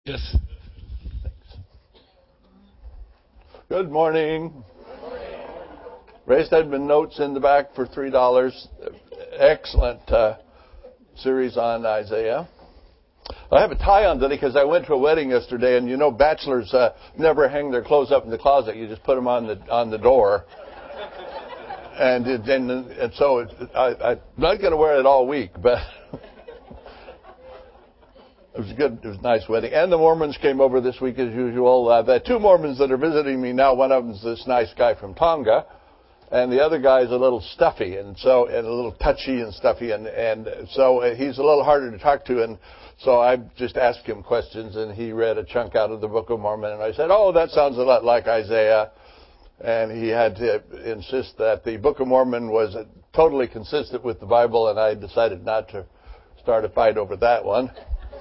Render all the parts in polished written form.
Yes. Good morning. Ray Stedman notes in the back for $3. Excellent series on Isaiah. I have a tie on today because I went to a wedding yesterday, and you know bachelors never hang their clothes up in the closet. You just put them on the door. And so I'm not going to wear it all week, but it was good. It was a nice wedding. And the Mormons came over this week as usual. The two Mormons that are visiting me now, one of them is this nice guy from Tonga, and the other guy is a little stuffy, and a little touchy and stuffy, and so he's a little harder to talk to. And so I just asked him questions, and he read a chunk out of the Book of Mormon, and I said, "Oh, that sounds a lot like Isaiah." And he had to insist that the Book of Mormon was totally consistent with the Bible, and I decided not to start a fight over that one.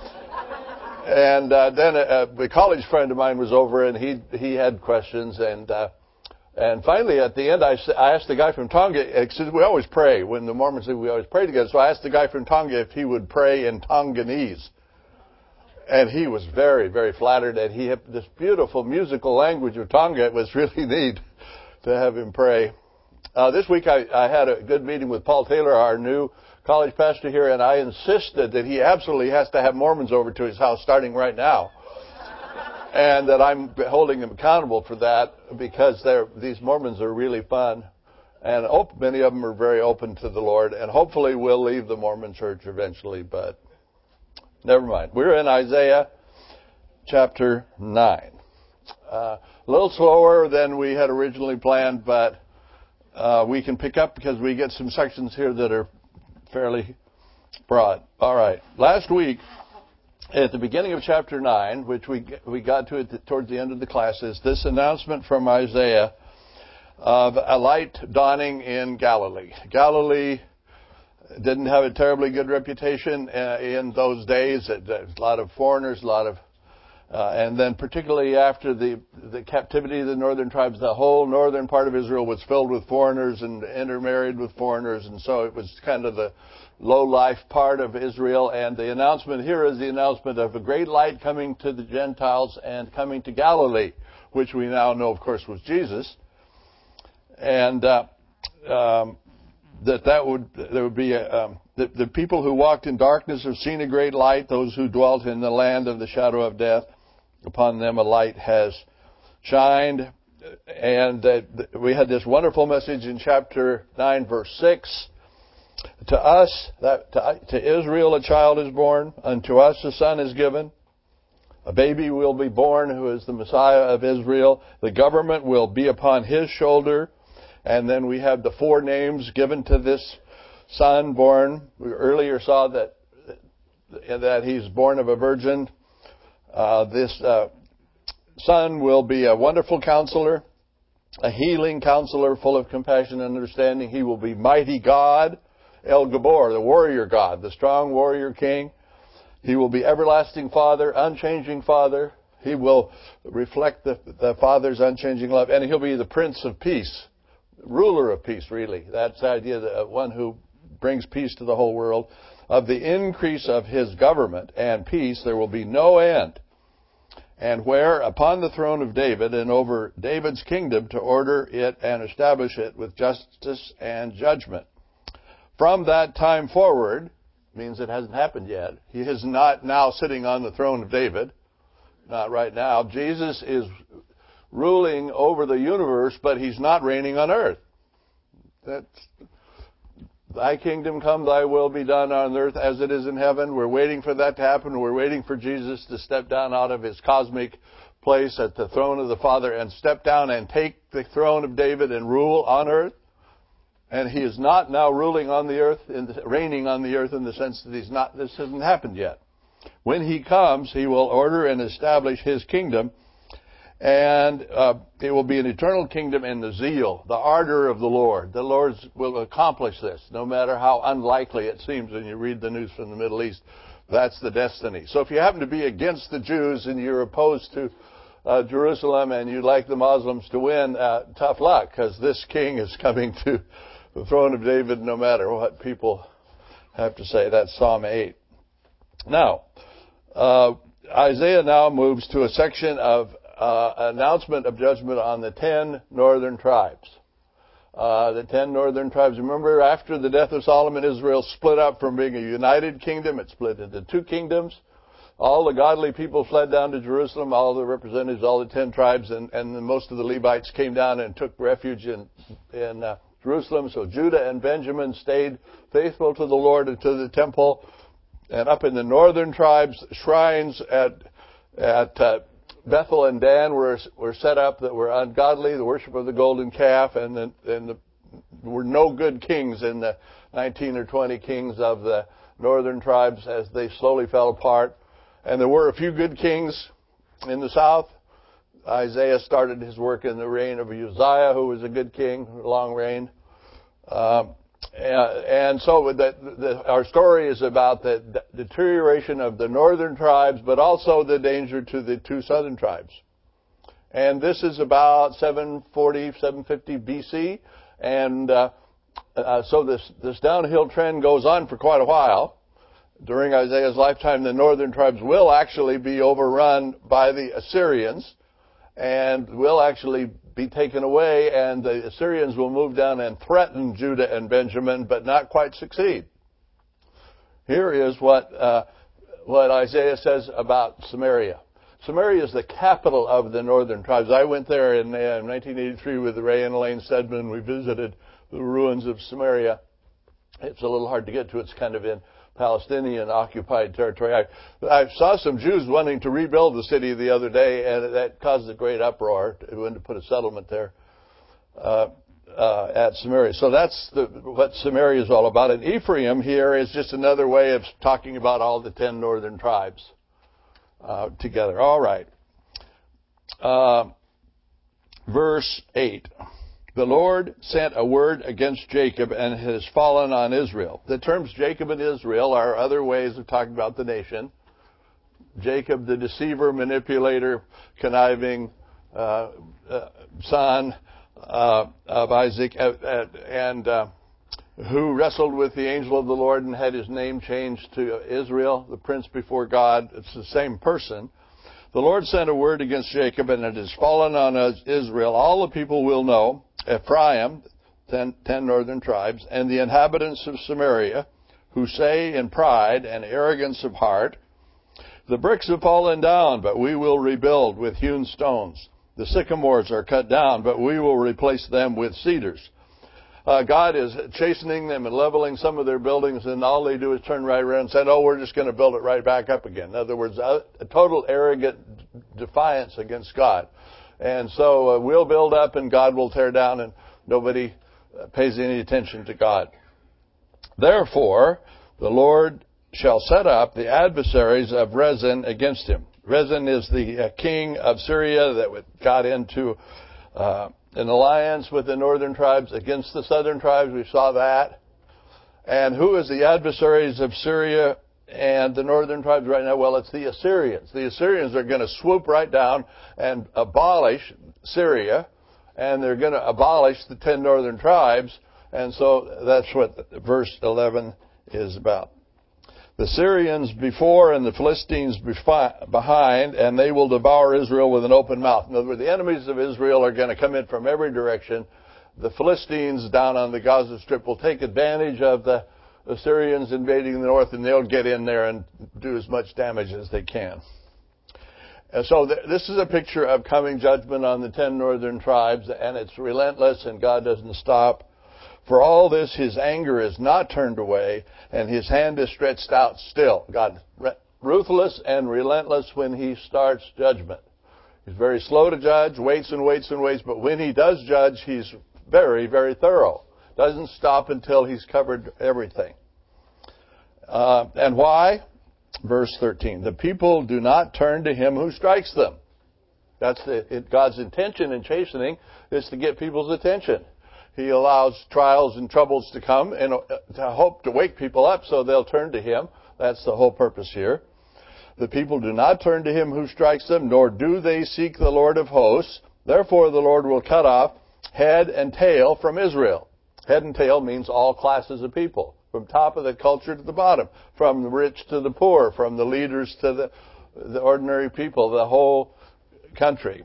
And then a college friend of mine was over, and he had questions, and finally at the end I asked the guy from Tonga, because we always pray when the Mormons say we always pray together. So I asked the guy from Tonga if he would pray in Tonganese, and he was very, very flattered. And he had this beautiful musical language of Tonga. It was really neat to have him pray. This week I had a good meeting with Paul Taylor, our new college pastor here, and I insisted that he absolutely has to have Mormons over to his house starting right now. And that I'm holding him accountable for that, because these Mormons are really fun. And many of them are very open to the Lord, and hopefully will leave the Mormon church eventually, but never mind. We're in Isaiah chapter 9. A little slower than we had originally planned, but we can pick up because we get some sections here that are fairly broad. All right. Last week, at the beginning of chapter 9, which we got to it towards the end of the class, is this announcement from Isaiah of a light dawning in Galilee. Galilee didn't have a terribly good reputation in those days. There's a lot of foreigners, and then particularly after the captivity of the northern tribes, the whole northern part of Israel was filled with foreigners and intermarried with foreigners, and so it was kind of the low-life part of Israel. And the announcement here is the announcement of a great light coming to the Gentiles and coming to Galilee, which we now know, of course, was Jesus. And there would be the people who walked in darkness have seen a great light. Those who dwelt in the land of the shadow of death, upon them a light has shined. And we had this wonderful message in chapter 9, verse 6. To Israel a child is born, unto us a son is given. A baby will be born who is the Messiah of Israel. The government will be upon his shoulder. And then we have the four names given to this son born. We earlier saw that he's born of a virgin. This son will be a wonderful counselor, a healing counselor, full of compassion and understanding. He will be mighty God, El Gabor, the warrior God, the strong warrior king. He will be everlasting Father, unchanging Father. He will reflect the Father's unchanging love, and he'll be the Prince of Peace, ruler of peace, really. That's the idea, that one who brings peace to the whole world. Of the increase of his government and peace there will be no end. And where upon the throne of David and over David's kingdom, to order it and establish it with justice and judgment. From that time forward, means it hasn't happened yet. He is not now sitting on the throne of David. Not right now. Jesus is ruling over the universe, but he's not reigning on earth. That's, thy kingdom come, thy will be done on earth as it is in heaven. We're waiting for that to happen. We're waiting for Jesus to step down out of his cosmic place at the throne of the Father and step down and take the throne of David and rule on earth. And he is not now ruling on the earth, reigning on the earth in the sense that this hasn't happened yet. When he comes, he will order and establish his kingdom. And it will be an eternal kingdom in the zeal, the ardor of the Lord. The Lord will accomplish this, no matter how unlikely it seems when you read the news from the Middle East. That's the destiny. So if you happen to be against the Jews and you're opposed to Jerusalem and you'd like the Muslims to win, tough luck, because this king is coming to the throne of David no matter what people have to say. That's Psalm 8. Now, Isaiah now moves to a section of announcement of judgment on the 10 northern tribes. The 10 northern tribes. Remember, after the death of Solomon, Israel split up from being a united kingdom. It split into 2 kingdoms. All the godly people fled down to Jerusalem, all the representatives, all the 10 tribes, and most of the Levites came down and took refuge in Jerusalem. So Judah and Benjamin stayed faithful to the Lord and to the temple. And up in the northern tribes, shrines at Bethel and Dan were set up that were ungodly, the worship of the golden calf, and there were no good kings in the 19 or 20 kings of the northern tribes as they slowly fell apart. And there were a few good kings in the south. Isaiah started his work in the reign of Uzziah, who was a good king, long reigned. And so our story is about the deterioration of the northern tribes, but also the danger to the 2 southern tribes. And this is about 740, 750 BC. And so this downhill trend goes on for quite a while. During Isaiah's lifetime, the northern tribes will actually be overrun by the Assyrians and will actually be taken away, and the Assyrians will move down and threaten Judah and Benjamin, but not quite succeed. Here is what Isaiah says about Samaria. Samaria is the capital of the northern tribes. I went there in 1983 with Ray and Elaine Stedman. We visited the ruins of Samaria. It's a little hard to get to. It's kind of in Palestinian-occupied territory. I saw some Jews wanting to rebuild the city the other day, and that caused a great uproar. They wanted to put a settlement there at Samaria. So that's what Samaria is all about. And Ephraim here is just another way of talking about all the 10 northern tribes together. All right. Verse 8. The Lord sent a word against Jacob, and it has fallen on Israel. The terms Jacob and Israel are other ways of talking about the nation. Jacob, the deceiver, manipulator, conniving son of Isaac, and who wrestled with the angel of the Lord and had his name changed to Israel, the prince before God. It's the same person. The Lord sent a word against Jacob, and it has fallen on Israel. All the people will know. Ephraim, 10 northern tribes, and the inhabitants of Samaria, who say in pride and arrogance of heart, the bricks have fallen down, but we will rebuild with hewn stones. The sycamores are cut down, but we will replace them with cedars. God is chastening them and leveling some of their buildings, and all they do is turn right around and say, oh, we're just going to build it right back up again. In other words, a total arrogant defiance against God. And so we'll build up and God will tear down, and nobody pays any attention to God. Therefore, the Lord shall set up the adversaries of Rezin against him. Rezin is the king of Syria that got into an alliance with the northern tribes against the southern tribes. We saw that. And who is the adversaries of Syria and the northern tribes right now? Well, it's the Assyrians. The Assyrians are going to swoop right down and abolish Syria, and they're going to abolish the 10 northern tribes. And so that's what verse 11 is about. The Syrians before and the Philistines behind, and they will devour Israel with an open mouth. In other words, the enemies of Israel are going to come in from every direction. The Philistines down on the Gaza Strip will take advantage of the Assyrians invading the north, and they'll get in there and do as much damage as they can. And so this is a picture of coming judgment on the 10 northern tribes, and it's relentless, and God doesn't stop. For all this, his anger is not turned away, and his hand is stretched out still. God, ruthless and relentless when he starts judgment. He's very slow to judge, waits and waits and waits, but when he does judge, he's very, very thorough. Doesn't stop until he's covered everything. And why? Verse 13. The people do not turn to him who strikes them. That's God's intention in chastening, is to get people's attention. He allows trials and troubles to come and to hope to wake people up so they'll turn to him. That's the whole purpose here. The people do not turn to him who strikes them, nor do they seek the Lord of hosts. Therefore the Lord will cut off head and tail from Israel. Head and tail means all classes of people, from top of the culture to the bottom, from the rich to the poor, from the leaders to the ordinary people, the whole country.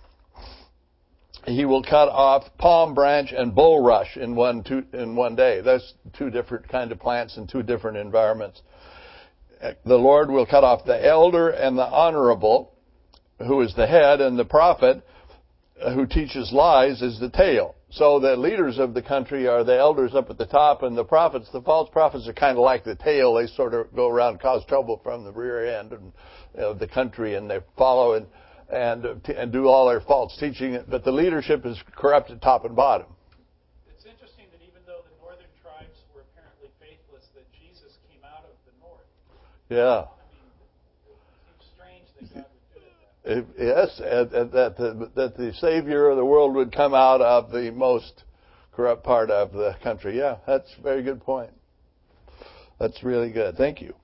He will cut off palm branch and bulrush in one day. That's two different kind of plants in two different environments. The Lord will cut off the elder and the honorable, who is the head, and the prophet who teaches lies is the tail. So the leaders of the country are the elders up at the top, and the prophets, the false prophets, are kind of like the tail. They sort of go around and cause trouble from the rear end of the country, and they follow and do all their false teaching. But the leadership is corrupt at top and bottom. It's interesting that even though the northern tribes were apparently faithless, that Jesus came out of the north. Yeah. I mean, it seems strange that God would do it that way. Yes, and that the Savior of the world would come out of the most corrupt part of the country. Yeah, that's a very good point. That's really good. Thank you.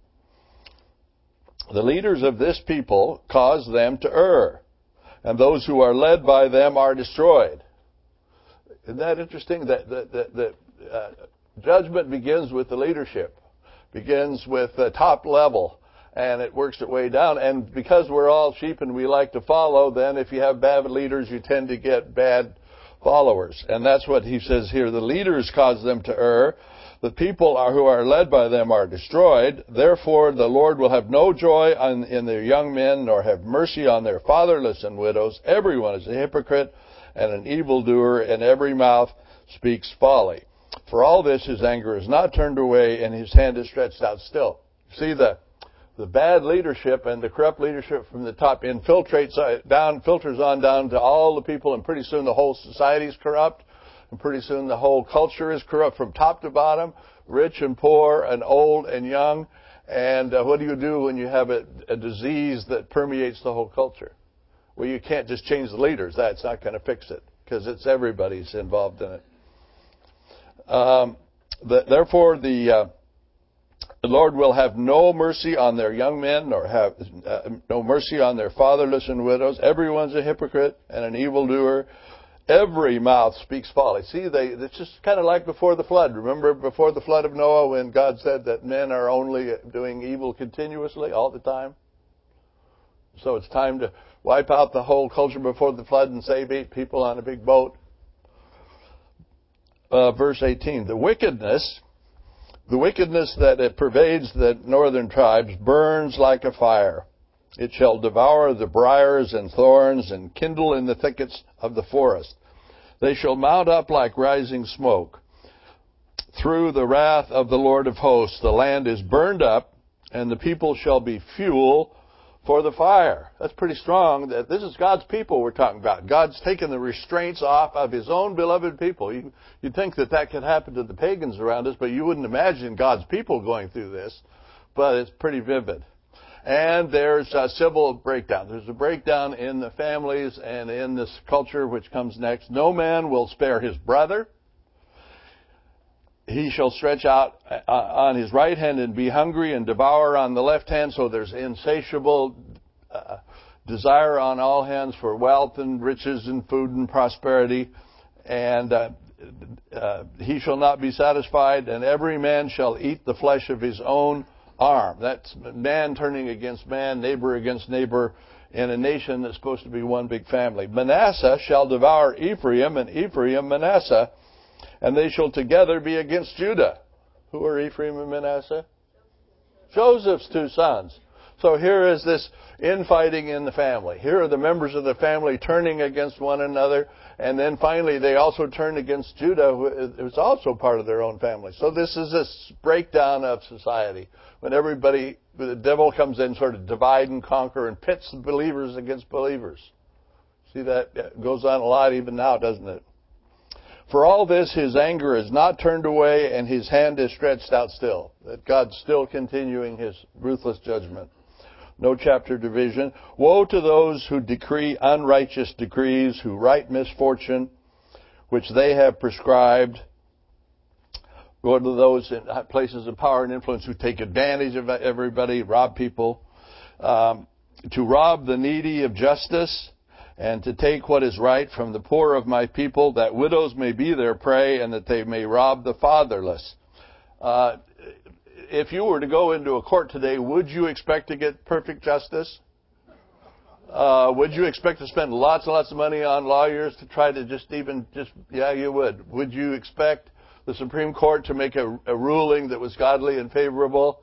The leaders of this people cause them to err, and those who are led by them are destroyed. Isn't that interesting? That judgment begins with the leadership, begins with the top level, and it works its way down. And because we're all sheep and we like to follow, then if you have bad leaders, you tend to get bad followers. And that's what he says here. The leaders cause them to err. The people who are led by them are destroyed. Therefore, the Lord will have no joy in their young men, nor have mercy on their fatherless and widows. Everyone is a hypocrite and an evildoer, and every mouth speaks folly. For all this, his anger is not turned away, and his hand is stretched out still. See, the bad leadership and the corrupt leadership from the top infiltrates down, filters on down to all the people, and pretty soon the whole society is corrupt, and pretty soon the whole culture is corrupt from top to bottom, rich and poor and old and young. And what do you do when you have a disease that permeates the whole culture? Well, you can't just change the leaders. That's not going to fix it, because it's everybody's involved in it. Therefore, the Lord will have no mercy on their young men, nor have no mercy on their fatherless and widows. Everyone's a hypocrite and an evildoer. Every mouth speaks folly. See, it's just kind of like before the flood. Remember before the flood of Noah, when God said that men are only doing evil continuously all the time? So it's time to wipe out the whole culture before the flood and save 8 people on a big boat. Verse 18, the wickedness that it pervades the northern tribes burns like a fire. It shall devour the briars and thorns and kindle in the thickets of the forest. They shall mount up like rising smoke. Through the wrath of the Lord of hosts, the land is burned up, and the people shall be fuel for the fire. That's pretty strong. This is God's people we're talking about. God's taken the restraints off of his own beloved people. You'd think that could happen to the pagans around us, but you wouldn't imagine God's people going through this. But it's pretty vivid. And there's a civil breakdown. There's a breakdown in the families and in this culture which comes next. No man will spare his brother. He shall stretch out on his right hand and be hungry and devour on the left hand. So there's insatiable desire on all hands for wealth and riches and food and prosperity. And he shall not be satisfied, and every man shall eat the flesh of his own arm. That's man turning against man, neighbor against neighbor, in a nation that's supposed to be one big family. Manasseh shall devour Ephraim, and Ephraim Manasseh, and they shall together be against Judah. Who are Ephraim and Manasseh? Joseph's 2 sons. So here is this infighting in the family. Here are the members of the family turning against one another. And then finally they also turn against Judah, who is also part of their own family. So this is this breakdown of society. When the devil comes in, sort of divide and conquer and pits the believers against believers. See, that goes on a lot even now, doesn't it? For all this, his anger is not turned away, and his hand is stretched out still. That God's still continuing his ruthless judgment. No chapter division. Woe to those who decree unrighteous decrees, who write misfortune, which they have prescribed. Woe to those in places of power and influence who take advantage of everybody, rob people. To rob the needy of justice, and to take what is right from the poor of my people, that widows may be their prey, and that they may rob the fatherless. if you were to go into a court today, would you expect to get perfect justice? Would you expect to spend lots and lots of money on lawyers to try to yeah, you would. Would you expect the Supreme Court to make a ruling that was godly and favorable?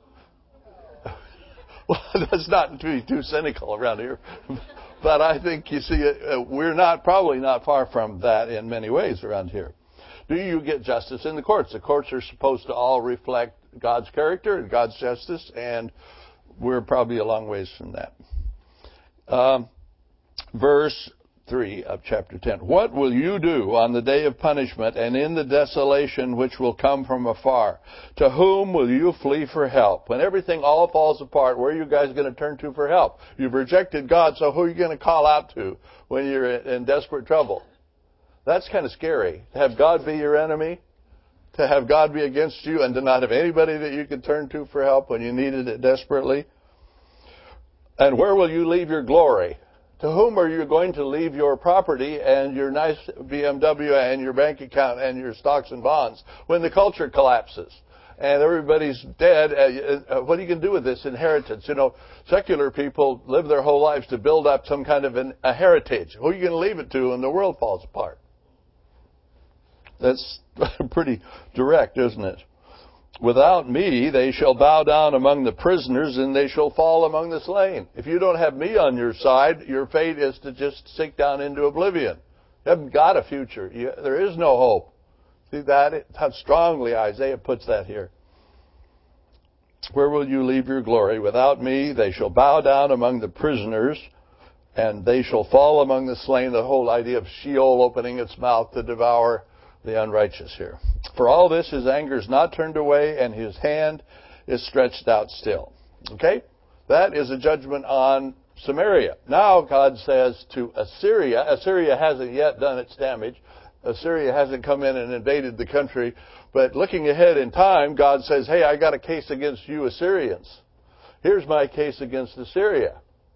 Well, that's not to be too cynical around here. But I think, you see, we're probably not far from that in many ways around here. Do you get justice in the courts? The courts are supposed to all reflect God's character and God's justice, and we're probably a long ways from that. Verse 3 of chapter 10. What will you do on the day of punishment and in the desolation which will come from afar? To whom will you flee for help? When everything all falls apart, where are you guys going to turn to for help? You've rejected God, so who are you going to call out to when you're in desperate trouble? That's kind of scary. To have God be your enemy, to have God be against you, and to not have anybody that you could turn to for help when you needed it desperately. And where will you leave your glory? To whom are you going to leave your property and your nice BMW and your bank account and your stocks and bonds when the culture collapses and everybody's dead? What are you going to do with this inheritance? You know, secular people live their whole lives to build up some kind of a heritage. Who are you going to leave it to when the world falls apart? That's pretty direct, isn't it? Without me, they shall bow down among the prisoners, and they shall fall among the slain. If you don't have me on your side, your fate is to just sink down into oblivion. You haven't got a future. There is no hope. See that? How strongly Isaiah puts that here. Where will you leave your glory? Without me, they shall bow down among the prisoners, and they shall fall among the slain. The whole idea of Sheol opening its mouth to devour the unrighteous here. For all this, his anger is not turned away, and his hand is stretched out still. Okay? That is a judgment on Samaria. Now God says to Assyria hasn't yet done its damage. Assyria hasn't come in and invaded the country. But looking ahead in time, God says, hey, I got a case against you Assyrians. Here's my case against Assyria.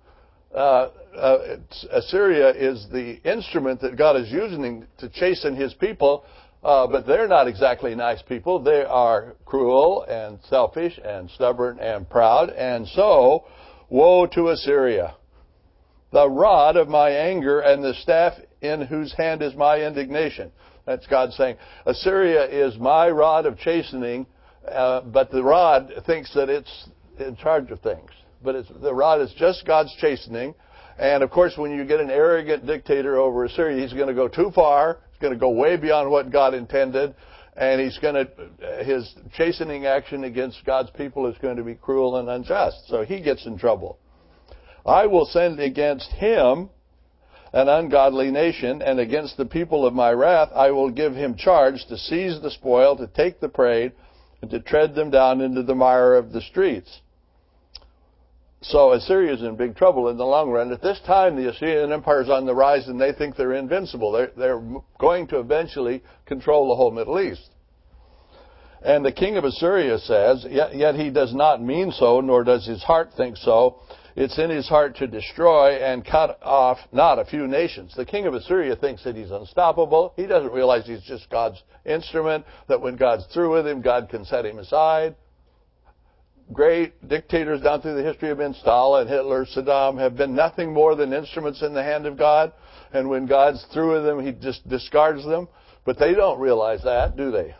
Assyria is the instrument that God is using to chasten his people, but they're not exactly nice people. They are cruel and selfish and stubborn and proud. And so, woe to Assyria, the rod of my anger and the staff in whose hand is my indignation. That's God saying, Assyria is my rod of chastening, but the rod thinks that it's in charge of things. But the rod is just God's chastening. And, of course, when you get an arrogant dictator over Assyria, he's going to go too far. He's going to go way beyond what God intended. And his chastening action against God's people is going to be cruel and unjust. So he gets in trouble. I will send against him an ungodly nation, and against the people of my wrath I will give him charge to seize the spoil, to take the prey, and to tread them down into the mire of the streets. So Assyria is in big trouble in the long run. At this time, the Assyrian Empire is on the rise, and they think they're invincible. They're going to eventually control the whole Middle East. And the king of Assyria says, yet he does not mean so, nor does his heart think so. It's in his heart to destroy and cut off not a few nations. The king of Assyria thinks that he's unstoppable. He doesn't realize he's just God's instrument, that when God's through with him, God can set him aside. Great dictators down through the history have been Stalin, Hitler, Saddam, have been nothing more than instruments in the hand of God. And when God's through with them, he just discards them. But they don't realize that, do they?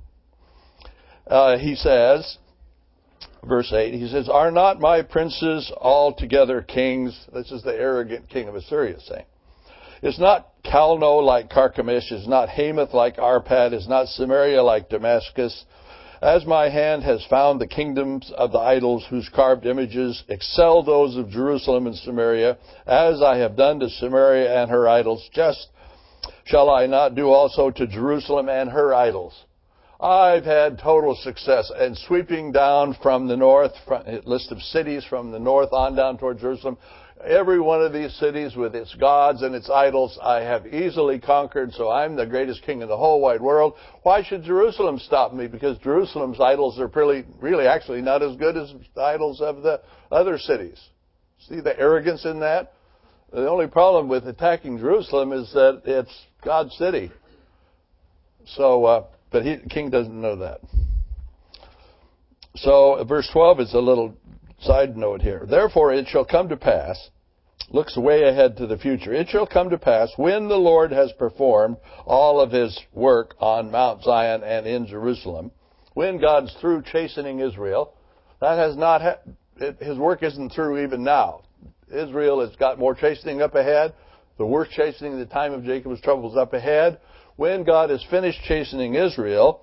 He says, verse 8, he says, are not my princes altogether kings? This is the arrogant king of Assyria saying. Is not Calno like Carchemish? Is not Hamath like Arpad? Is not Samaria like Damascus? As my hand has found the kingdoms of the idols whose carved images excel those of Jerusalem and Samaria, as I have done to Samaria and her idols, just shall I not do also to Jerusalem and her idols? I've had total success in sweeping down from the north, a list of cities from the north on down toward Jerusalem. Every one of these cities with its gods and its idols I have easily conquered, so I'm the greatest king in the whole wide world. Why should Jerusalem stop me? Because Jerusalem's idols are really actually not as good as the idols of the other cities. See the arrogance in that? The only problem with attacking Jerusalem is that it's God's city. So, but the king doesn't know that. So verse 12 is a little side note here. Therefore it shall come to pass, looks way ahead to the future. It shall come to pass when the Lord has performed all of his work on Mount Zion and in Jerusalem, when God's through chastening Israel, that has not his work isn't through even now. Israel has got more chastening up ahead. The worst chastening in the time of Jacob's troubles up ahead. When God has finished chastening Israel,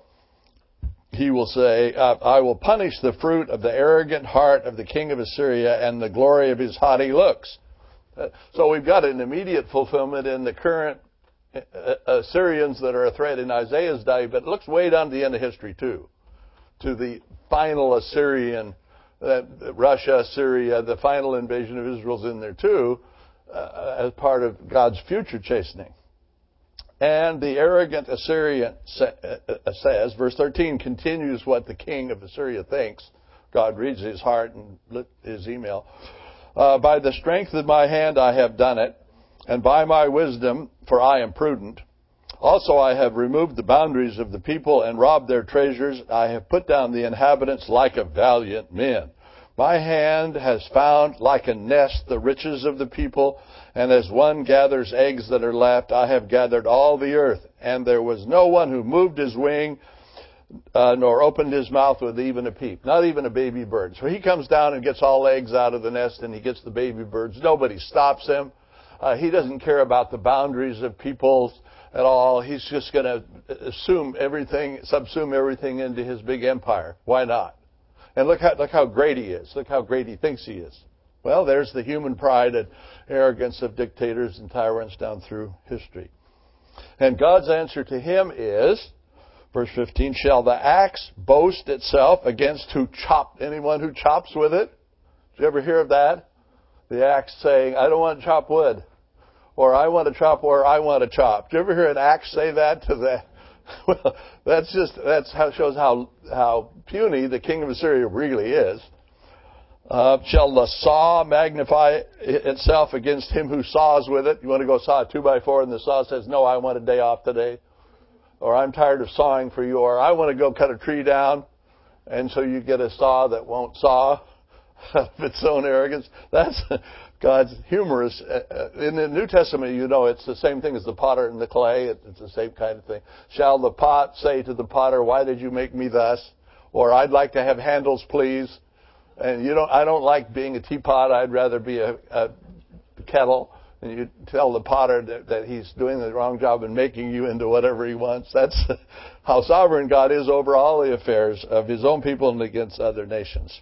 he will say, I will punish the fruit of the arrogant heart of the king of Assyria and the glory of his haughty looks. So we've got an immediate fulfillment in the current Assyrians that are a threat in Isaiah's day, but it looks way down to the end of history too, to the final Assyrian, Russia, Syria, the final invasion of Israel's in there too, as part of God's future chastening. And the arrogant Assyrian says, verse 13 continues what the king of Assyria thinks. God reads his heart and his email. By the strength of my hand I have done it, and by my wisdom, for I am prudent. Also I have removed the boundaries of the people and robbed their treasures. I have put down the inhabitants like a valiant men. My hand has found like a nest the riches of the people, and as one gathers eggs that are left, I have gathered all the earth. And there was no one who moved his wing, nor opened his mouth with even a peep, not even a baby bird. So he comes down and gets all eggs out of the nest, and he gets the baby birds. Nobody stops him. He doesn't care about the boundaries of peoples at all. He's just going to subsume everything into his big empire. Why not? And look how great he is. Look how great he thinks he is. Well, there's the human pride and arrogance of dictators and tyrants down through history. And God's answer to him is, verse 15, shall the axe boast itself against anyone who chops with it? Did you ever hear of that? The axe saying, I don't want to chop wood. Or I want to chop where I want to chop. Did you ever hear an axe say that to the... Well, shows how puny the king of Assyria really is. Shall the saw magnify itself against him who saws with it? You want to go saw a 2x4 and the saw says, no, I want a day off today. Or I'm tired of sawing for you. Or I want to go cut a tree down. And so you get a saw that won't saw out of its own arrogance. That's God's humorous. In the New Testament, it's the same thing as the potter and the clay. It's the same kind of thing. Shall the pot say to the potter, why did you make me thus? Or I'd like to have handles, please. And I don't like being a teapot. I'd rather be a kettle. And you tell the potter that he's doing the wrong job and making you into whatever he wants. That's how sovereign God is over all the affairs of his own people and against other nations.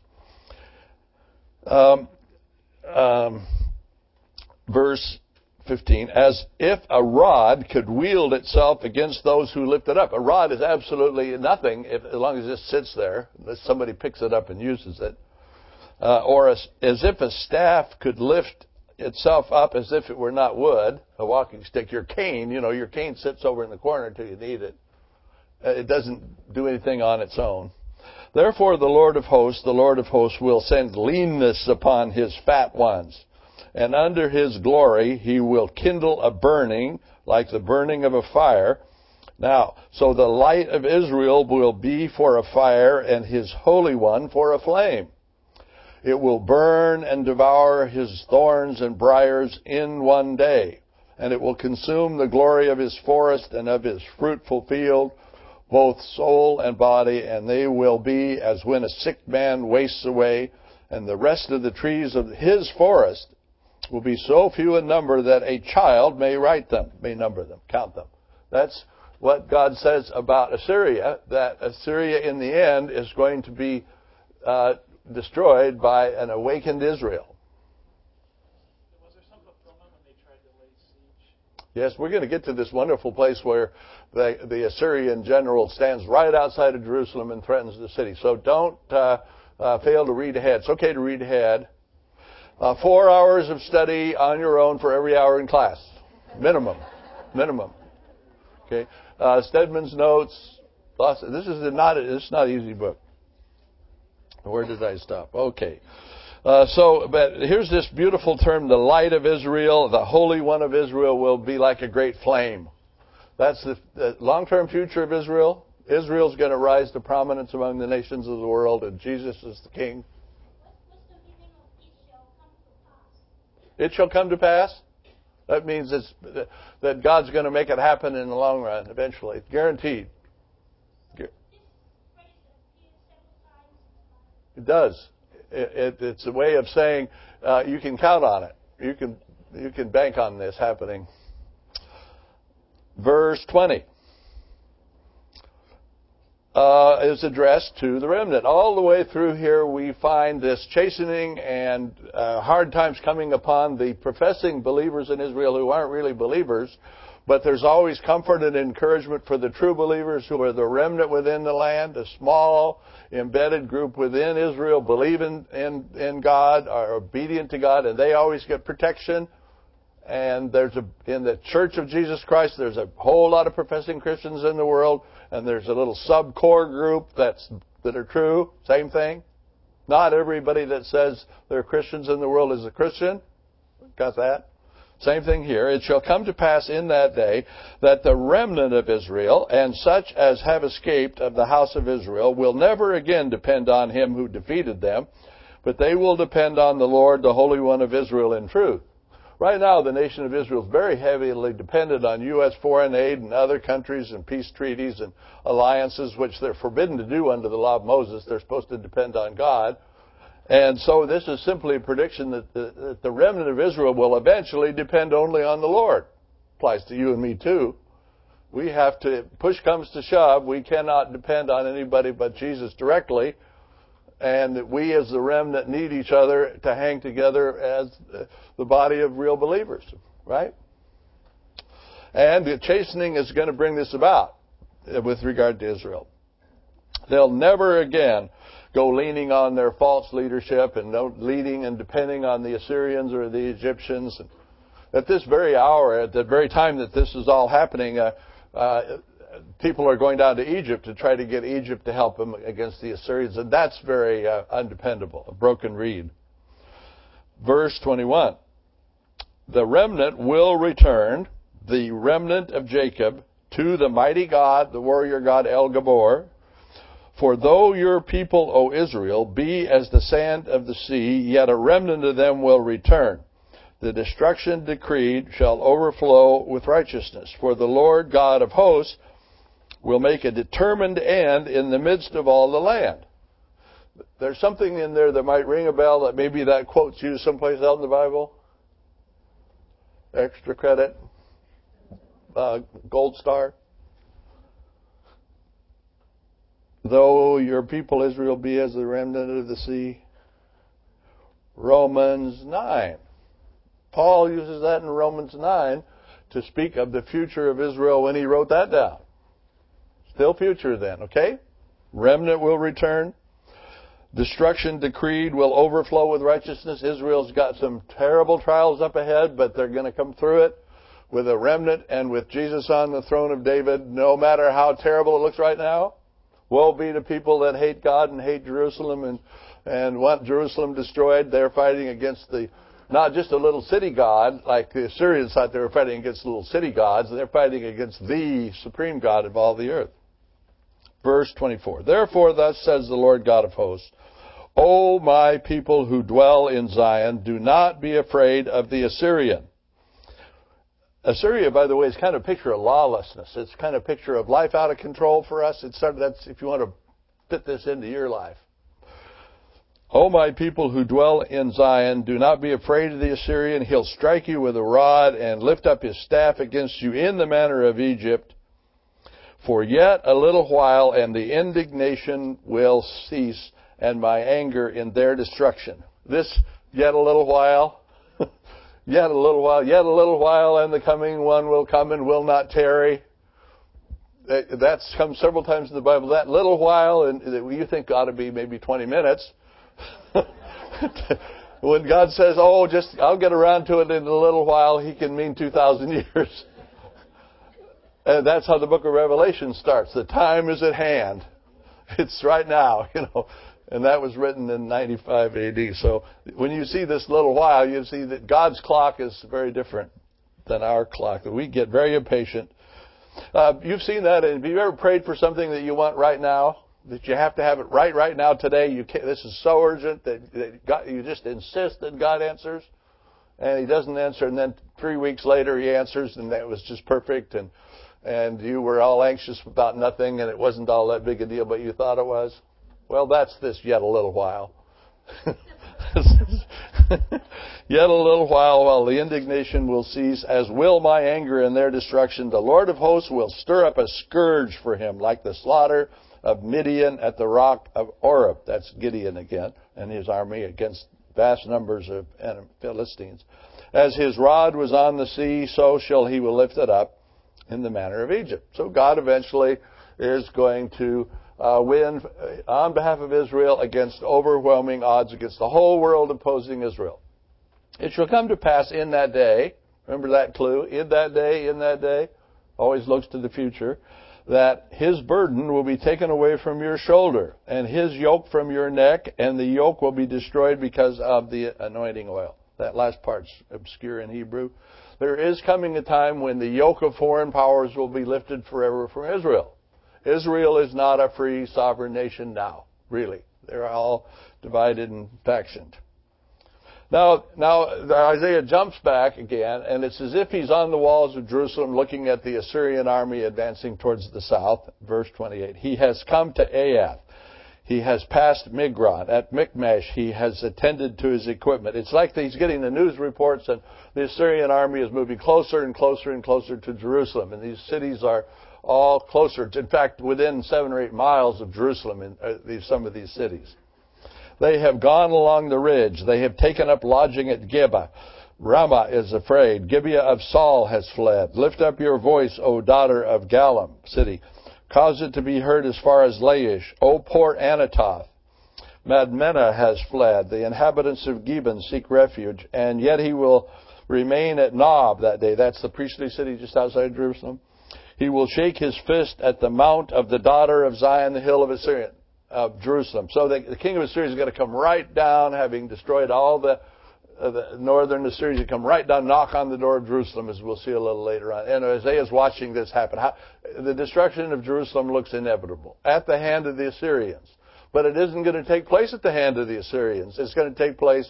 Verse 15, as if a rod could wield itself against those who lift it up. A rod is absolutely nothing as long as it just sits there, unless somebody picks it up and uses it. Or as if a staff could lift itself up as if it were not wood, a walking stick. Your cane, your cane sits over in the corner until you need it. It doesn't do anything on its own. Therefore the Lord of hosts will send leanness upon his fat ones. And under his glory he will kindle a burning like the burning of a fire. Now, so the light of Israel will be for a fire and his Holy One for a flame. It will burn and devour his thorns and briars in one day. And it will consume the glory of his forest and of his fruitful field, both soul and body, and they will be as when a sick man wastes away, and the rest of the trees of his forest will be so few in number that a child may number them, count them. That's what God says about Assyria, that Assyria in the end is going to be destroyed by an awakened Israel. Was there some fulfillment when they tried to lay siege? Yes, we're going to get to this wonderful place where the Assyrian general stands right outside of Jerusalem and threatens the city. So don't fail to read ahead. It's okay to read ahead. 4 hours of study on your own for every hour in class. Minimum. Okay. Stedman's notes. This is not an easy book. Where did I stop? Okay. But here's this beautiful term, the light of Israel, the Holy One of Israel will be like a great flame. That's the long-term future of Israel. Israel's going to rise to prominence among the nations of the world, and Jesus is the king. What's the meaning of it shall come to pass? It shall come to pass. That means that God's going to make it happen in the long run, eventually. Guaranteed. This phrase appears several times in the Bible. It does. It's a way of saying you can count on it. You can bank on this happening. Verse 20 is addressed to the remnant. All the way through here we find this chastening and hard times coming upon the professing believers in Israel who aren't really believers, but there's always comfort and encouragement for the true believers who are the remnant within the land, a small embedded group within Israel believing in God, are obedient to God, and they always get protection. And in the Church of Jesus Christ, there's a whole lot of professing Christians in the world, and there's a little sub-core group that are true. Same thing. Not everybody that says they're Christians in the world is a Christian. Got that? Same thing here. It shall come to pass in that day that the remnant of Israel, and such as have escaped of the house of Israel, will never again depend on him who defeated them, but they will depend on the Lord, the Holy One of Israel, in truth. Right now, the nation of Israel is very heavily dependent on U.S. foreign aid and other countries and peace treaties and alliances, which they're forbidden to do under the law of Moses. They're supposed to depend on God. And so this is simply a prediction that the remnant of Israel will eventually depend only on the Lord. Applies to you and me too. We have to, push comes to shove, we cannot depend on anybody but Jesus directly. And we as the remnant need each other to hang together as the body of real believers, right? And the chastening is going to bring this about with regard to Israel. They'll never again go leaning on their false leadership and leading and depending on the Assyrians or the Egyptians. At this very hour, at the very time that this is all happening, people are going down to Egypt to try to get Egypt to help them against the Assyrians, and that's very undependable, a broken reed. Verse 21, the remnant will return, the remnant of Jacob, to the mighty God, the warrior God El Gabor. For though your people, O Israel, be as the sand of the sea, yet a remnant of them will return. The destruction decreed shall overflow with righteousness. For the Lord God of hosts will make a determined end in the midst of all the land. There's something in there that might ring a bell, that maybe that quote's used someplace else in the Bible. Extra credit. Gold star. Though your people Israel be as the remnant of the sea. Romans 9. Paul uses that in Romans 9 to speak of the future of Israel when he wrote that down. Still future then, okay? Remnant will return. Destruction decreed will overflow with righteousness. Israel's got some terrible trials up ahead, but they're going to come through it with a remnant and with Jesus on the throne of David, no matter how terrible it looks right now. Woe be to people that hate God and hate Jerusalem and want Jerusalem destroyed. They're fighting against not just a little city god, like the Assyrians thought they were fighting against little city gods. They're fighting against the supreme God of all the earth. Verse 24. Therefore, thus says the Lord God of hosts, O my people who dwell in Zion, do not be afraid of the Assyrian. Assyria, by the way, is kind of a picture of lawlessness. It's kind of a picture of life out of control for us. That's if you want to fit this into your life. O my people who dwell in Zion, do not be afraid of the Assyrian. He'll strike you with a rod and lift up his staff against you in the manner of Egypt. For yet a little while, and the indignation will cease, and my anger in their destruction. This yet a little while, yet a little while, yet a little while, and the coming one will come and will not tarry. That's come several times in the Bible. That little while, and you think ought to be maybe 20 minutes. When God says, I'll get around to it in a little while, he can mean 2,000 years. And that's how the book of Revelation starts. The time is at hand. It's right now, And that was written in 95 AD. So when you see this little while, you see that God's clock is very different than our clock. We get very impatient. You've seen that. And have you ever prayed for something that you want right now? That you have to have it right now today? You can't, this is so urgent that God, you just insist that God answers. And He doesn't answer. And then 3 weeks later He answers, and that was just perfect. And you were all anxious about nothing, and it wasn't all that big a deal, but you thought it was. Well, that's this yet a little while. Yet a little while the indignation will cease, as will my anger in their destruction. The Lord of hosts will stir up a scourge for him, like the slaughter of Midian at the rock of Oreb. That's Gideon again, and his army against vast numbers of Philistines. As his rod was on the sea, so shall he will lift it up in the manner of Egypt. So God eventually is going to win on behalf of Israel against overwhelming odds, against the whole world opposing Israel. It shall come to pass in that day, remember that clue, in that day, always looks to the future, that his burden will be taken away from your shoulder, and his yoke from your neck, and the yoke will be destroyed because of the anointing oil. That last part's obscure in Hebrew. There is coming a time when the yoke of foreign powers will be lifted forever from Israel. Israel is not a free sovereign nation now, really. They're all divided and factioned. Now Isaiah jumps back again, and it's as if he's on the walls of Jerusalem looking at the Assyrian army advancing towards the south. Verse 28. He has come to Aiath. He has passed Migron. At Michmash, he has attended to his equipment. It's like he's getting the news reports, and the Assyrian army is moving closer and closer and closer to Jerusalem. And these cities are all closer. In fact, within 7 or 8 miles of Jerusalem in some of these cities. They have gone along the ridge. They have taken up lodging at Gibeah. Ramah is afraid. Gibeah of Saul has fled. Lift up your voice, O daughter of Gallim city. Cause it to be heard as far as Laish. O poor Anatoth. Madmenah has fled. The inhabitants of Gibeon seek refuge. And yet he will remain at Nob that day. That's the priestly city just outside Jerusalem. He will shake his fist at the mount of the daughter of Zion, the hill of Jerusalem. So the king of Assyria is going to come right down, having destroyed all the northern Assyrians. He come right down, knock on the door of Jerusalem, as we'll see a little later on. And Isaiah is watching this happen. The destruction of Jerusalem looks inevitable at the hand of the Assyrians. But it isn't going to take place at the hand of the Assyrians. It's going to take place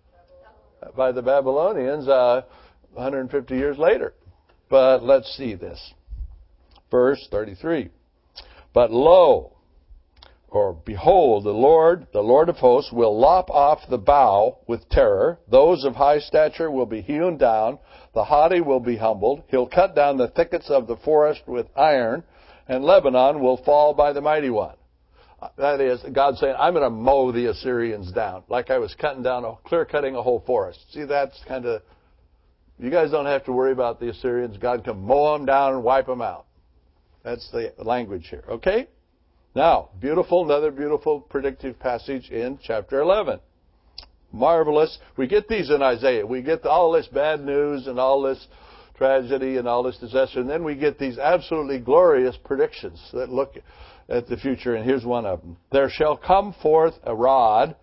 by the Babylonians 150 years later. But let's see this. Verse 33. But lo, or behold, the Lord of hosts will lop off the bough with terror. Those of high stature will be hewn down. The haughty will be humbled. He'll cut down the thickets of the forest with iron, and Lebanon will fall by the mighty one. That is, God saying, I'm going to mow the Assyrians down, like I was clear-cutting a whole forest. See, that's kind of, you guys don't have to worry about the Assyrians. God can mow them down and wipe them out. That's the language here, okay? Now, another beautiful predictive passage in chapter 11. Marvelous. We get these in Isaiah. We get all this bad news and all this tragedy and all this disaster, and then we get these absolutely glorious predictions that look at the future, and here's one of them. There shall come forth a rod,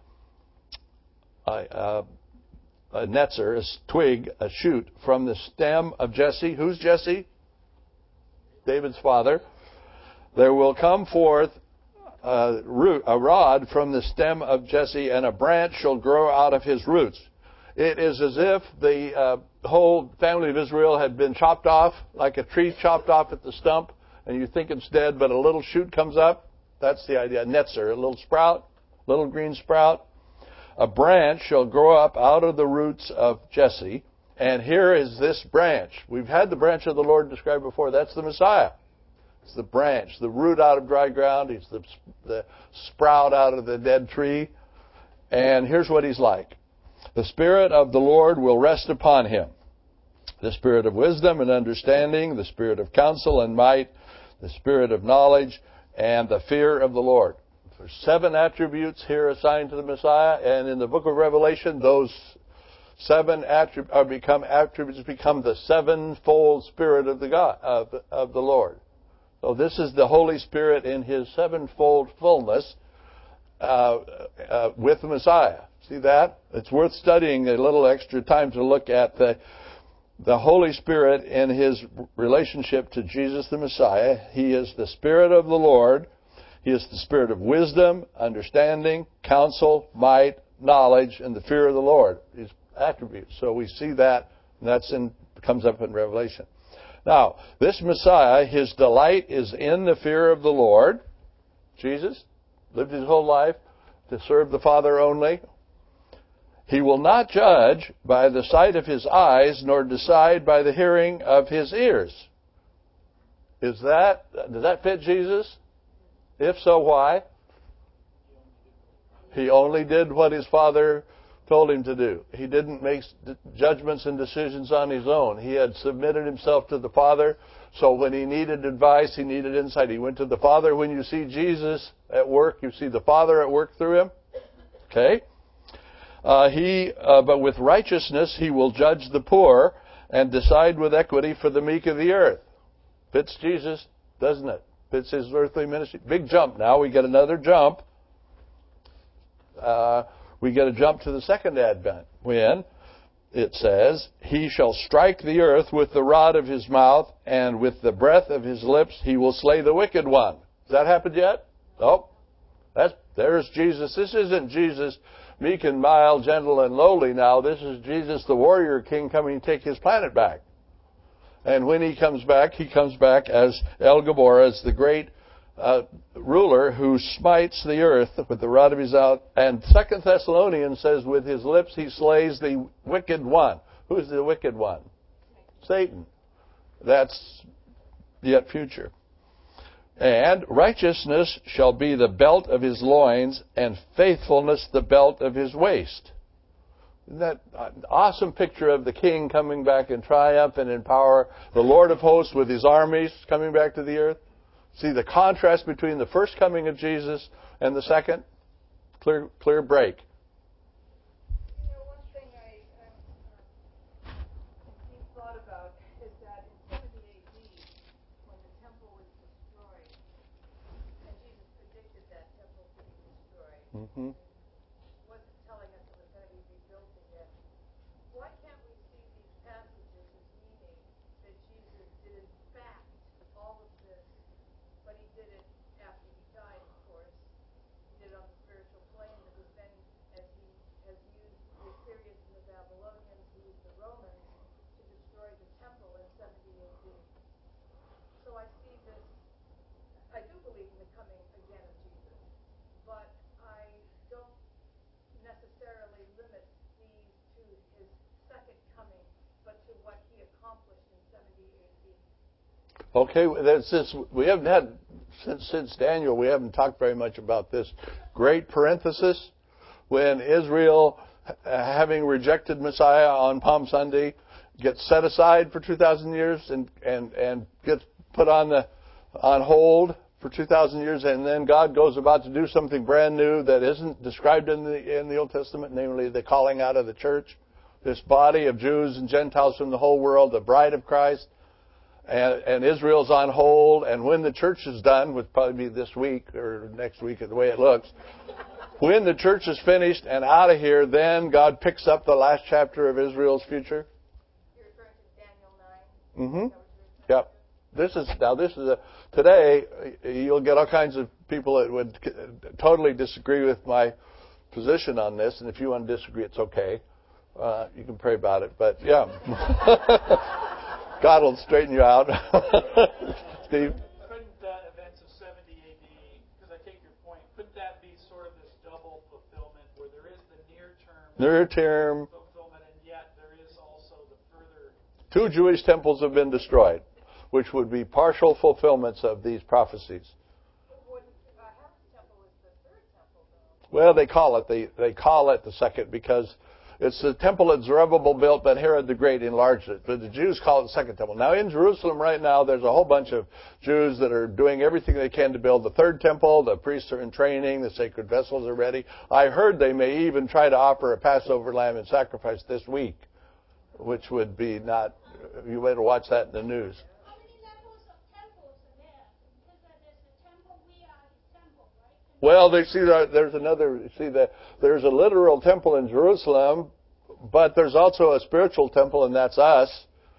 a netzer, a twig, a shoot from the stem of Jesse. Who's Jesse? David's father. There will come forth a rod from the stem of Jesse, and a branch shall grow out of his roots. It is as if the whole family of Israel had been chopped off, like a tree chopped off at the stump, and you think it's dead, but a little shoot comes up. That's the idea. Netzer, a little sprout, little green sprout. A branch shall grow up out of the roots of Jesse. And here is this branch. We've had the branch of the Lord described before. That's the Messiah. It's the branch, the root out of dry ground. He's the sprout out of the dead tree. And here's what he's like. The Spirit of the Lord will rest upon him. The Spirit of wisdom and understanding, the Spirit of counsel and might, the Spirit of knowledge, and the fear of the Lord. There's 7 attributes here assigned to the Messiah, and in the book of Revelation, those 7 attributes become the sevenfold Spirit of the Lord. So this is the Holy Spirit in His sevenfold fullness with the Messiah. See that? It's worth studying a little extra time to look at the Holy Spirit in his relationship to Jesus the Messiah. He is the Spirit of the Lord. He is the Spirit of wisdom, understanding, counsel, might, knowledge, and the fear of the Lord. His attributes. So we see that, and comes up in Revelation. Now, this Messiah, his delight is in the fear of the Lord. Jesus lived his whole life to serve the Father only. He will not judge by the sight of his eyes, nor decide by the hearing of his ears. Does that fit Jesus? If so, why? He only did what his Father told him to do. He didn't make judgments and decisions on his own. He had submitted himself to the Father. So when he needed advice, he needed insight, he went to the Father. When you see Jesus at work, you see the Father at work through him. Okay? But with righteousness he will judge the poor and decide with equity for the meek of the earth. Fits Jesus, doesn't it? Fits his earthly ministry. Big jump now. We get another jump. We get a jump to the second advent when it says, he shall strike the earth with the rod of his mouth, and with the breath of his lips he will slay the wicked one. Has that happened yet? Nope. There's Jesus. This isn't Jesus meek and mild, gentle and lowly now. This is Jesus, the warrior king, coming to take his planet back. And when he comes back as El Gabor, as the great ruler who smites the earth with the rod of his mouth. And 2 Thessalonians says, with his lips he slays the wicked one. Who's the wicked one? Satan. That's yet future. And righteousness shall be the belt of his loins, and faithfulness the belt of his waist. Isn't that an awesome picture of the king coming back in triumph and in power? The Lord of hosts with his armies coming back to the earth. See the contrast between the first coming of Jesus and the second? Clear break. One thing I thought about is that in 70 AD, when the temple was destroyed, and Jesus predicted that temple to be destroyed, wasn't telling us it was going to be rebuilt again. Why can't we see these passages as meaning that Jesus did in fact all of this, but he did it after he died, of course. He did it on the spiritual plane, that was then, as he has used the Assyrians and the Babylonians, he used the Romans to destroy the temple in 70 AD. So I see this, I do believe in the coming again of Jesus, but I don't necessarily limit these to his second coming, but to what he accomplished in 70 AD. Okay, we haven't had, since Daniel, we haven't talked very much about this great parenthesis when Israel, having rejected Messiah on Palm Sunday, gets set aside for 2,000 years and gets put on hold for 2,000 years, and then God goes about to do something brand new that isn't described in the Old Testament, namely the calling out of the church, this body of Jews and Gentiles from the whole world, the bride of Christ. And Israel's on hold, and when the church is done, which will probably be this week or next week, the way it looks, when the church is finished and out of here, then God picks up the last chapter of Israel's future. You're referring to Daniel 9? Yep. Today, you'll get all kinds of people that would totally disagree with my position on this, and if you want to disagree, it's okay. You can pray about it, but yeah. God will straighten you out. Steve? Couldn't events of 70 AD, because I take your point, couldn't that be sort of this double fulfillment where there is the near-term fulfillment, and yet there is also the further... 2 Jewish temples have been destroyed, which would be partial fulfillments of these prophecies. Herod's temple is the third temple, though. Well, they call it the second because it's the temple that Zerubbabel built, but Herod the Great enlarged it. But the Jews call it the second temple. Now, in Jerusalem right now, there's a whole bunch of Jews that are doing everything they can to build the third temple. The priests are in training. The sacred vessels are ready. I heard they may even try to offer a Passover lamb and sacrifice this week, which would be not... You better watch that in the news. How many levels of temples are there? Because there's the temple, we are the temple, right? Well, there's a literal temple in Jerusalem, but there's also a spiritual temple, and that's us.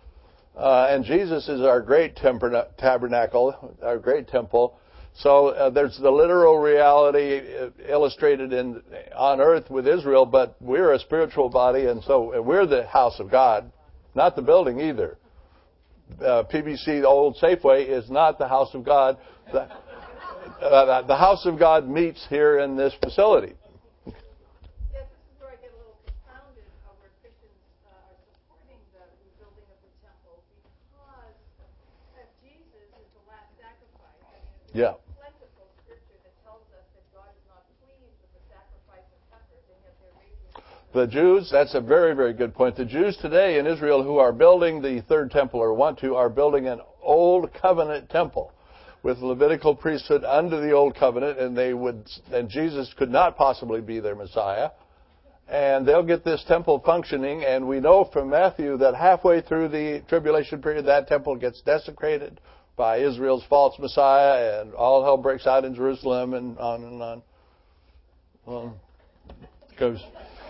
And Jesus is our great tabernacle, our great temple. So there's the literal reality illustrated on earth with Israel, but we're a spiritual body, and so we're the house of God, not the building either. PBC, the old Safeway, is not the house of God. The house of God meets here in this facility. Yes, this is where I get a little confounded where Christians are supporting the rebuilding of the temple because if Jesus is the last sacrifice, I mean, Yeah. plentiful scripture that tells us that God is not pleased with the sacrifice of heifers, and yet they're raising The Jews, that's a very, very good point. The Jews today in Israel who are building the third temple or want to are building an old covenant temple with Levitical priesthood under the old covenant, and Jesus could not possibly be their Messiah. And they'll get this temple functioning, and we know from Matthew that halfway through the tribulation period, that temple gets desecrated by Israel's false Messiah, and all hell breaks out in Jerusalem, and on and on. Well, it goes.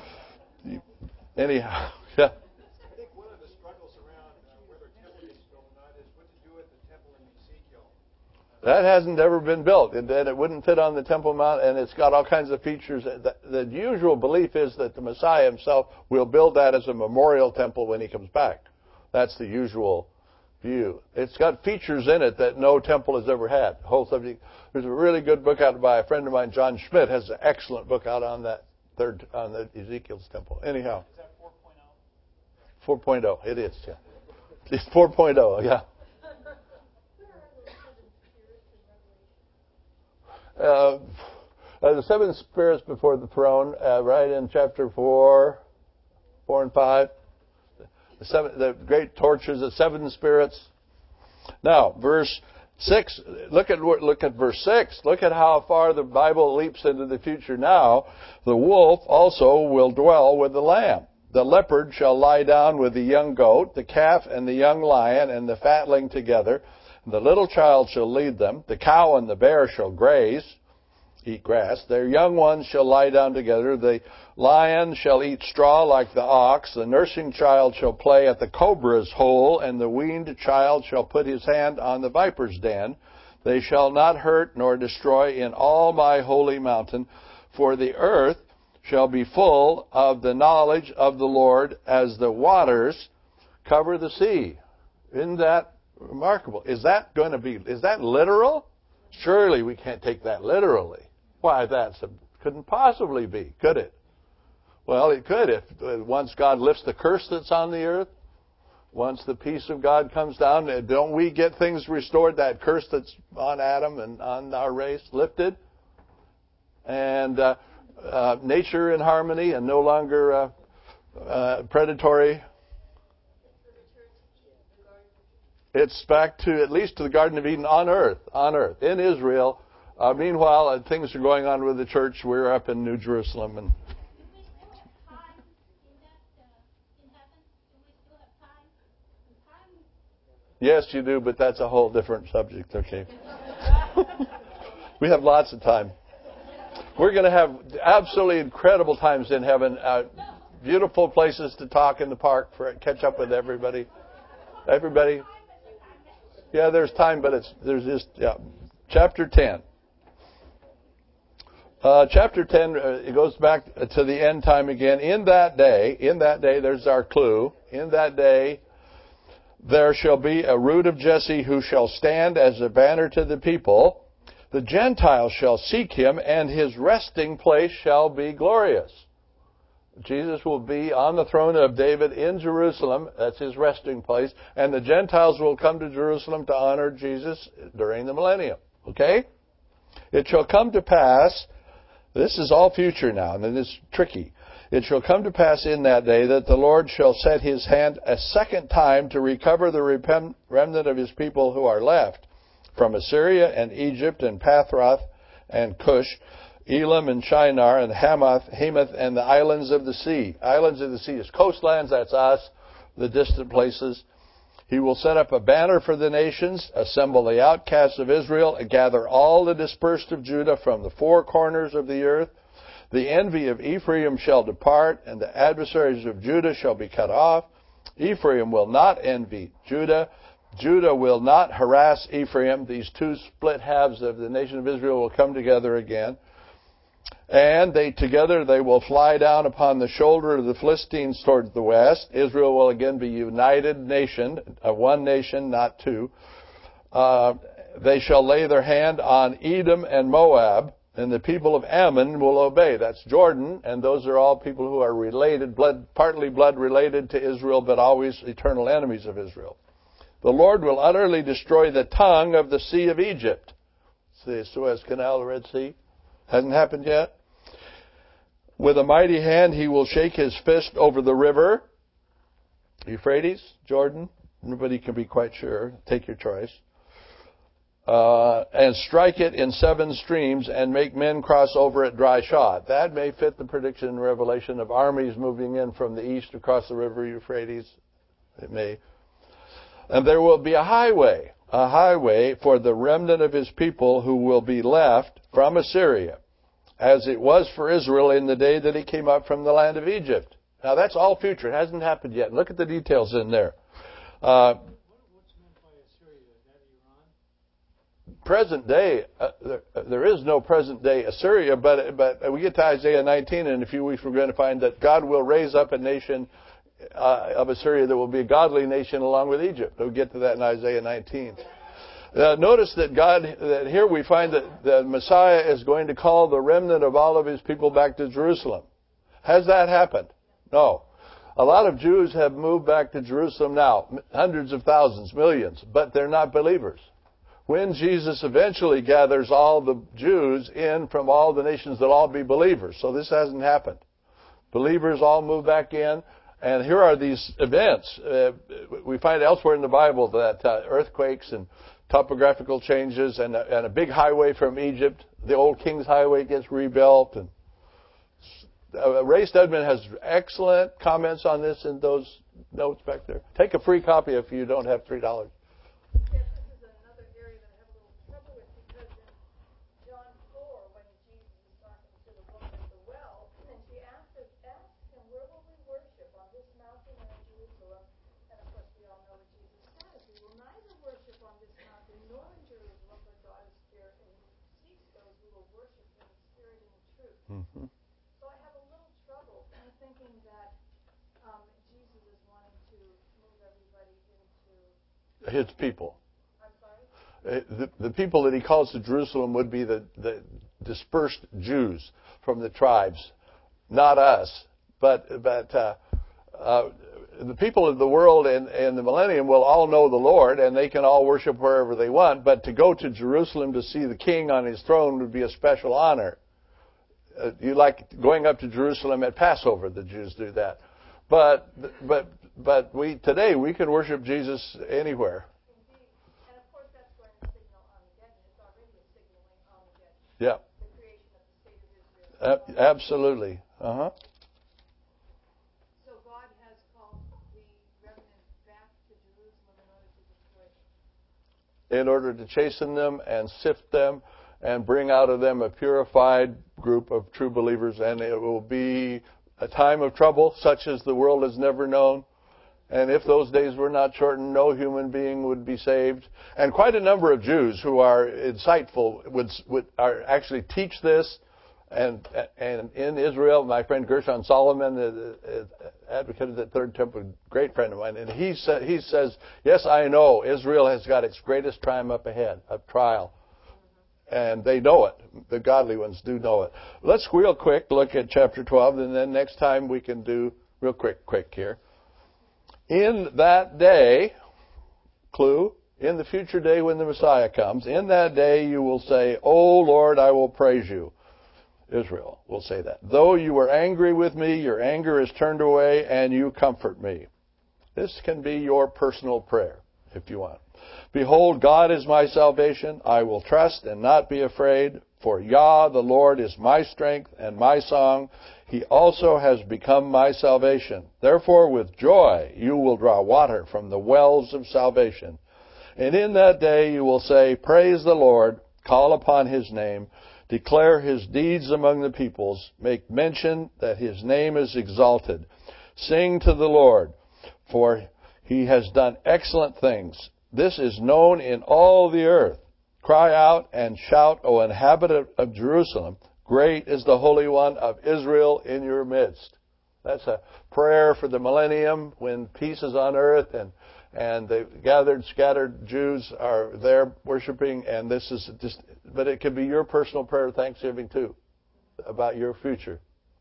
Anyhow, yeah. I think one of the struggles around whether temple gets built or not is what to do with the temple in Ezekiel. That hasn't ever been built. It wouldn't fit on the Temple Mount, and it's got all kinds of features. The usual belief is that the Messiah himself will build that as a memorial temple when he comes back. That's the usual view. It's got features in it that no temple has ever had. The whole subject. There's a really good book out by a friend of mine, John Schmidt, has an excellent book out on that on the Ezekiel's temple. Anyhow. Is that 4.0? 4.0. It is, yeah. It's 4.0, yeah. The seven spirits before the throne, right in chapter 4 and 5. The great torches, the seven spirits. Now, verse 6. Look at verse 6. Look at how far the Bible leaps into the future now. The wolf also will dwell with the lamb. The leopard shall lie down with the young goat, the calf and the young lion and the fatling together. The little child shall lead them. The cow and the bear shall eat grass. Their young ones shall lie down together. The lion shall eat straw like the ox. The nursing child shall play at the cobra's hole, and the weaned child shall put his hand on the viper's den. They shall not hurt nor destroy in all my holy mountain, for the earth shall be full of the knowledge of the Lord as the waters cover the sea. Isn't that remarkable? Is that literal? Surely we can't take that literally. Why, couldn't possibly be, could it? Well, it could if once God lifts the curse that's on the earth, once the peace of God comes down, don't we get things restored, that curse that's on Adam and on our race lifted? And nature in harmony and no longer predatory. It's back to at least to the Garden of Eden on earth, in Israel. Meanwhile, things are going on with the church. We're up in New Jerusalem. And Do we still have time in heaven? Do we still have time? Yes, you do, but that's a whole different subject, okay? We have lots of time. We're going to have absolutely incredible times in heaven. Beautiful places to talk in the park, catch up with everybody. Yeah, there's time, but there's just chapter 10. Chapter 10, it goes back to the end time again. In that day, there's our clue. In that day, there shall be a root of Jesse who shall stand as a banner to the people. The Gentiles shall seek him, and his resting place shall be glorious. Jesus will be on the throne of David in Jerusalem. That's his resting place. And the Gentiles will come to Jerusalem to honor Jesus during the millennium. Okay? It shall come to pass, this is all future now, and it is tricky. It shall come to pass in that day that the Lord shall set his hand a second time to recover the remnant of his people who are left from Assyria and Egypt and Pathroth and Cush, Elam and Shinar and Hamath and the islands of the sea. Islands of the sea is coastlands, that's us, the distant places. He will set up a banner for the nations, assemble the outcasts of Israel, and gather all the dispersed of Judah from the four corners of the earth. The envy of Ephraim shall depart, and the adversaries of Judah shall be cut off. Ephraim will not envy Judah. Judah will not harass Ephraim. These two split halves of the nation of Israel will come together again. And together they will fly down upon the shoulder of the Philistines towards the west. Israel will again be a united nation, one nation, not two. They shall lay their hand on Edom and Moab, and the people of Ammon will obey. That's Jordan, and those are all people who are related, partly blood related to Israel, but always eternal enemies of Israel. The Lord will utterly destroy the tongue of the sea of Egypt. See, the Suez Canal, the Red Sea. Hasn't happened yet. With a mighty hand he will shake his fist over the river. Euphrates, Jordan. Nobody can be quite sure. Take your choice. And strike it in 7 streams and make men cross over it dry shod. That may fit the prediction in Revelation of armies moving in from the east across the river Euphrates. It may. And there will be a highway for the remnant of his people who will be left from Assyria, as it was for Israel in the day that he came up from the land of Egypt. Now that's all future. It hasn't happened yet. Look at the details in there. What's meant by Assyria? Is that Iran? Present day, there is no present day Assyria, but we get to Isaiah 19, and in a few weeks we're going to find that God will raise up a nation of Assyria that will be a godly nation along with Egypt. We'll get to that in Isaiah 19. Notice that here we find that the Messiah is going to call the remnant of all of his people back to Jerusalem. Has that happened? No. A lot of Jews have moved back to Jerusalem now, hundreds of thousands, millions, but they're not believers. When Jesus eventually gathers all the Jews in from all the nations, they'll all be believers. So this hasn't happened. Believers all move back in. And here are these events. We find elsewhere in the Bible that earthquakes and topographical changes and a big highway from Egypt, the old King's Highway, gets rebuilt. And Ray Stedman has excellent comments on this in those notes back there. Take a free copy if you don't have $3. Yes, this is another area that I have a little trouble with, because in John 4, when Jesus is talking to the woman at the well, and she asked him, where will we worship, on this mountain or in Jerusalem? And of course we all know what Jesus says. We will neither worship on this mountain nor in Jerusalem, but God is spirit, and he seeks those who will worship him in spirit and in truth. Mm-hmm. So I have a little trouble thinking that Jesus is wanting to move everybody into his people. I'm sorry? The people that he calls to Jerusalem would be the dispersed Jews from the tribes, not us. But the people of the world in the millennium will all know the Lord, and they can all worship wherever they want. But to go to Jerusalem to see the King on his throne would be a special honor. You like going up to Jerusalem at Passover? The Jews do that. But today we can worship Jesus anywhere. Indeed. And of course that's going to signal Armageddon. It's already a signaling Armageddon. Yeah. The creation of the state of Israel. Absolutely. Uh-huh. So God has called the remnant back to Jerusalem in order to destroy them. In order to chasten them and sift them and bring out of them a purified group of true believers. And it will be a time of trouble such as the world has never known. And if those days were not shortened, no human being would be saved. And quite a number of Jews who are insightful would actually teach this. And in Israel, my friend Gershon Solomon, the advocate of the Third Temple, great friend of mine, and he says, yes, I know Israel has got its greatest time up ahead, a trial. And they know it. The godly ones do know it. Let's real quick look at chapter 12, and then next time we can do real quick here. In that day, clue, in the future day when the Messiah comes, in that day you will say, O Lord, I will praise you. Israel will say that. Though you were angry with me, your anger is turned away, and you comfort me. This can be your personal prayer, if you want. Behold, God is my salvation. I will trust and not be afraid. For Yah, the Lord, is my strength and my song. He also has become my salvation. Therefore, with joy, you will draw water from the wells of salvation. And in that day you will say, praise the Lord, call upon his name, declare his deeds among the peoples, make mention that his name is exalted. Sing to the Lord, for he has done excellent things. This is known in all the earth. Cry out and shout, O inhabitant of Jerusalem, great is the Holy One of Israel in your midst. That's a prayer for the millennium when peace is on earth and the gathered, scattered Jews are there worshiping, and this is just, but it could be your personal prayer of thanksgiving too, about your future.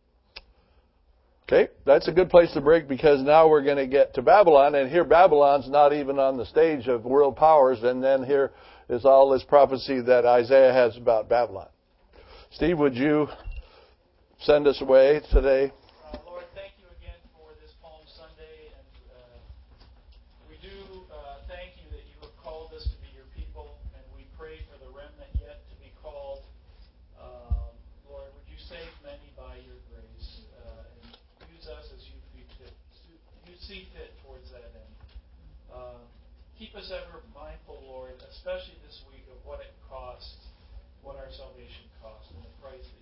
Okay, that's a good place to break because now we're going to get to Babylon, and here Babylon's not even on the stage of world powers, and then here is all this prophecy that Isaiah has about Babylon. Steve, would you send us away today? Lord, thank you again for this Palm Sunday, and we do thank you that you have called us to be your people, and we pray for the remnant yet to be called. Lord, would you save many by your grace, and use us as you see fit towards that end. Keep us ever mindful, Lord, especially this week, of what it costs, what our salvation costs, and the price that